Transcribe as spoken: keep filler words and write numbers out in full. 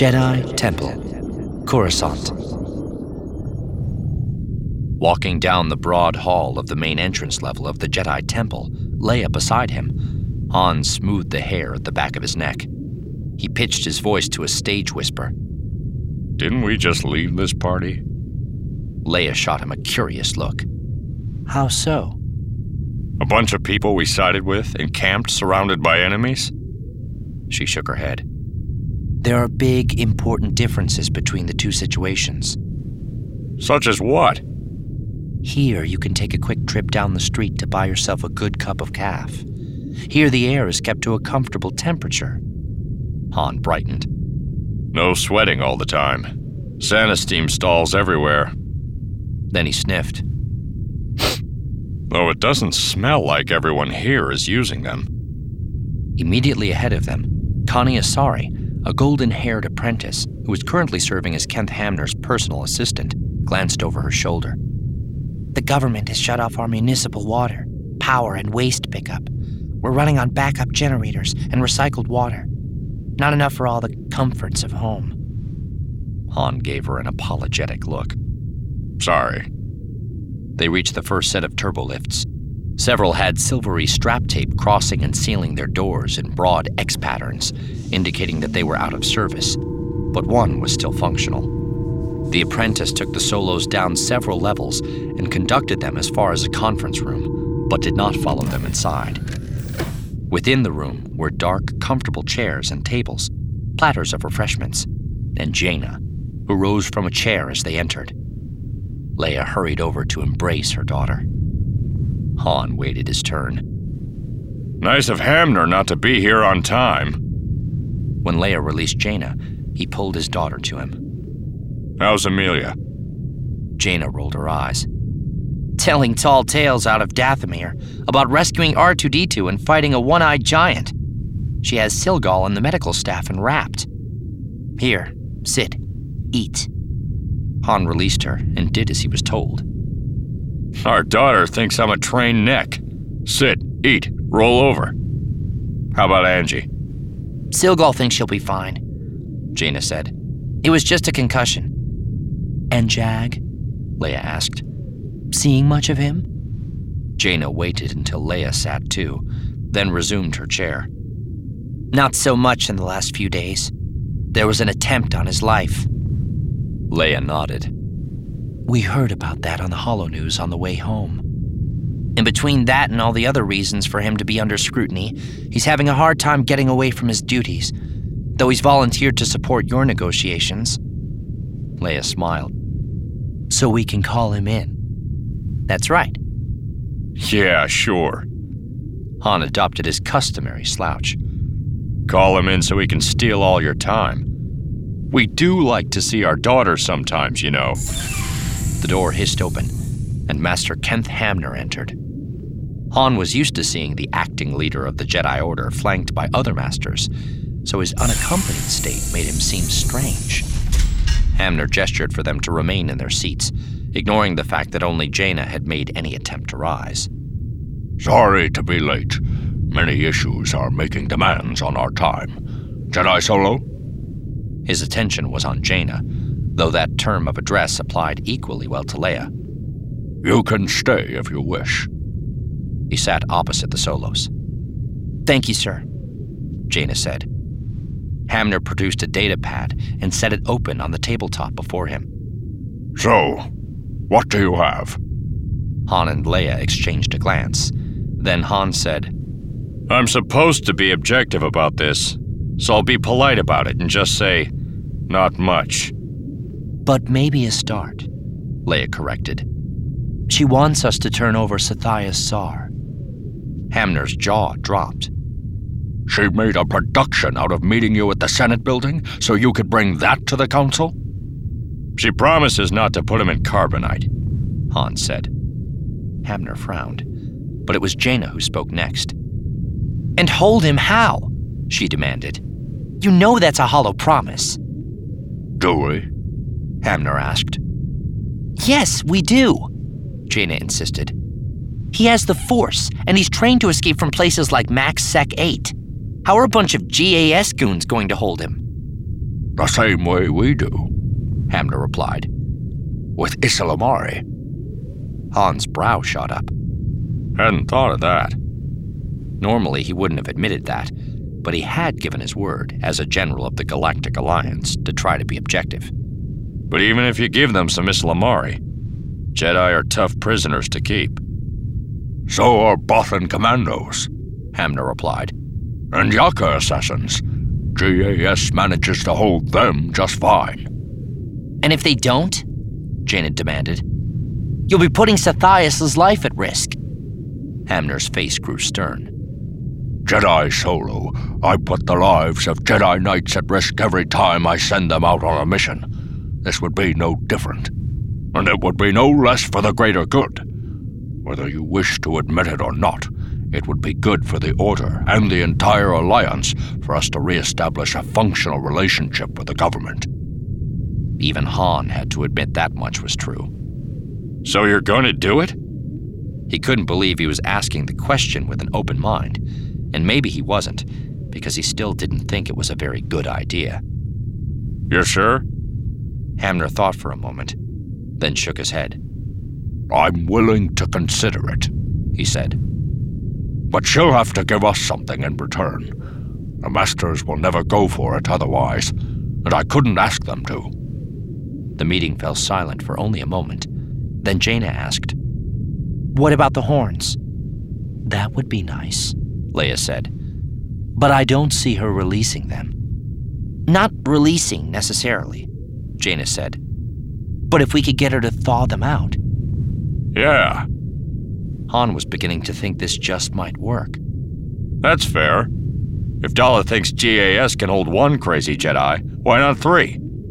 Jedi Temple, Coruscant. Walking down the broad hall of the main entrance level of the Jedi Temple, Leia beside him, Han smoothed the hair at the back of his neck. He pitched his voice to a stage whisper. Didn't we just leave this party? Leia shot him a curious look. How so? A bunch of people we sided with, encamped, surrounded by enemies? She shook her head. There are big, important differences between the two situations. Such as what? Here, you can take a quick trip down the street to buy yourself a good cup of calf. Here, the air is kept to a comfortable temperature. Han brightened. No sweating all the time. Sanisteam stalls everywhere. Then he sniffed. Though it doesn't smell like everyone here is using them. Immediately ahead of them, Connie Asari, a golden-haired apprentice who was currently serving as Kent Hamner's personal assistant, glanced over her shoulder. The government has shut off our municipal water, power, and waste pickup. We're running on backup generators and recycled water. Not enough for all the comforts of home. Han gave her an apologetic look. Sorry. They reached the first set of turbolifts. Several had silvery strap tape crossing and sealing their doors in broad X patterns, indicating that they were out of service, but one was still functional. The apprentice took the Solos down several levels and conducted them as far as a conference room, but did not follow them inside. Within the room were dark, comfortable chairs and tables, platters of refreshments, and Jaina, who rose from a chair as they entered. Leia hurried over to embrace her daughter. Han waited his turn. Nice of Hamner not to be here on time. When Leia released Jaina, he pulled his daughter to him. How's Amelia? Jaina rolled her eyes. Telling tall tales out of Dathomir about rescuing R two D two and fighting a one-eyed giant. She has Silgal and the medical staff enwrapped. Here, sit, eat. Han released her and did as he was told. Our daughter thinks I'm a trained neck. Sit, eat, roll over. How about Angie? Silgal thinks she'll be fine, Jaina said. It was just a concussion. And Jag? Leia asked. Seeing much of him? Jaina waited until Leia sat too, then resumed her chair. Not so much in the last few days. There was an attempt on his life. Leia nodded. We heard about that on the Holo News on the way home. In between that and all the other reasons for him to be under scrutiny, he's having a hard time getting away from his duties, though he's volunteered to support your negotiations. Leia smiled. So we can call him in. That's right. Yeah, sure. Han adopted his customary slouch. Call him in so he can steal all your time. We do like to see our daughter sometimes, you know. The door hissed open, and Master Kent Hamner entered. Han was used to seeing the acting leader of the Jedi Order flanked by other masters, so his unaccompanied state made him seem strange. Hamner gestured for them to remain in their seats, ignoring the fact that only Jaina had made any attempt to rise. Sorry to be late. Many issues are making demands on our time. Jedi Solo? His attention was on Jaina, though that term of address applied equally well to Leia. You can stay if you wish. He sat opposite the Solos. Thank you, sir, Jaina said. Hamner produced a data pad and set it open on the tabletop before him. So, what do you have? Han and Leia exchanged a glance. Then Han said, I'm supposed to be objective about this, so I'll be polite about it and just say, not much. But maybe a start, Leia corrected. She wants us to turn over Sathia's Sar. Hamner's jaw dropped. She made a production out of meeting you at the Senate building so you could bring that to the council? She promises not to put him in carbonite, Han said. Hamner frowned, but it was Jaina who spoke next. And hold him how? She demanded. You know that's a hollow promise. Do we? Hamner asked. Yes, we do, Jaina insisted. He has the Force, and he's trained to escape from places like Max Sec eight. How are a bunch of G A S goons going to hold him? The same way we do, Hamner replied. With Ysalamari. Han's brow shot up. Hadn't thought of that. Normally, he wouldn't have admitted that, but he had given his word, as a general of the Galactic Alliance, to try to be objective. But even if you give them some Ysalamari, Jedi are tough prisoners to keep. So are Bothan commandos, Hamner replied. And Yaka assassins. G A S manages to hold them just fine. And if they don't? Jaina demanded. You'll be putting Sathias' life at risk. Hamner's face grew stern. Jedi Solo, I put the lives of Jedi Knights at risk every time I send them out on a mission. This would be no different. And it would be no less for the greater good. Whether you wish to admit it or not, it would be good for the Order and the entire Alliance for us to re-establish a functional relationship with the government. Even Han had to admit that much was true. So you're going to do it? He couldn't believe he was asking the question with an open mind, and maybe he wasn't, because he still didn't think it was a very good idea. You're sure? Hamner thought for a moment, then shook his head. I'm willing to consider it, he said. But she'll have to give us something in return. The Masters will never go for it otherwise, and I couldn't ask them to. The meeting fell silent for only a moment. Then Jaina asked, What about the horns? That would be nice, Leia said. But I don't see her releasing them. Not releasing, necessarily, Jaina said. But if we could get her to thaw them out. Yeah. Han was beginning to think this just might work. That's fair. If Dala thinks G A S can hold one crazy Jedi, why not three?